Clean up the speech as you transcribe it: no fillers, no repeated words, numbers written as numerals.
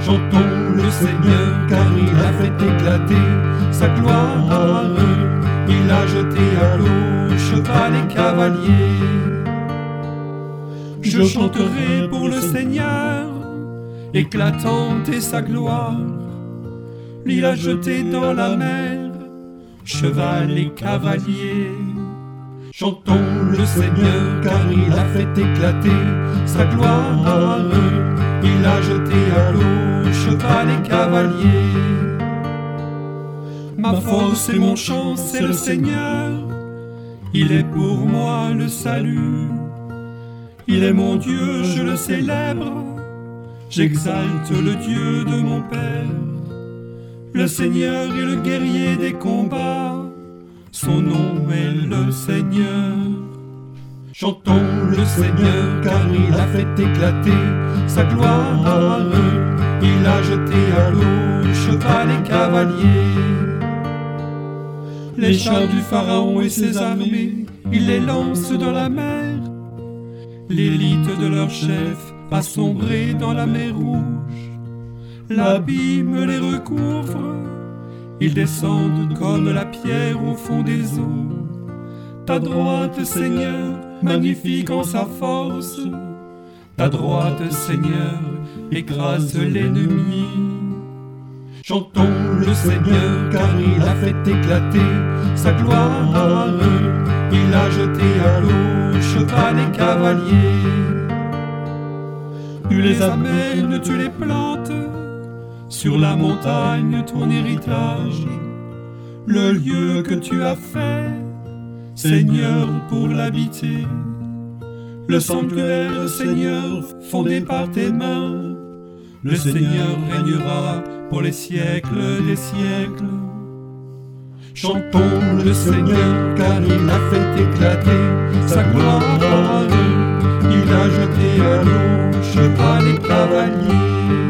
Chantons le Seigneur car il a fait éclater sa gloire. Il a jeté à l'eau cheval et cavalier. Je chanterai pour le Seigneur, éclatante est sa gloire. Il a jeté dans la mer cheval et cavalier. Chantons le Seigneur car il a fait éclater sa gloire. Il a jeté à l'eau cheval et cavalier. Ma force et mon chant, c'est le Seigneur. Il est pour moi le salut. Il est mon Dieu, je le célèbre. J'exalte le Dieu de mon Père. Le Seigneur est le guerrier des combats. Son nom est le Seigneur. Chantons le Seigneur car il a fait éclater sa gloire. Il a jeté à l'eau cheval et cavalier. Les chars du Pharaon et ses armées, il les lance dans la mer. L'élite de leur chef va sombrer dans la mer Rouge. L'abîme les recouvre, ils descendent comme la pierre au fond des eaux. Ta droite, Seigneur, magnifique en sa force. Ta droite, Seigneur, écrase l'ennemi. Chantons le Seigneur car il a fait éclater sa gloire. Il a jeté à l'eau cheval et cavalier. Tu les amènes, tu les plantes sur la montagne, ton héritage, le lieu que tu as fait, Seigneur, pour l'habiter. Le sanctuaire, Seigneur, fondé par tes mains. Le Seigneur régnera pour les siècles des siècles. Chantons le Seigneur car il a fait éclater sa gloire. Il a jeté à l'eau cheval et cavalier.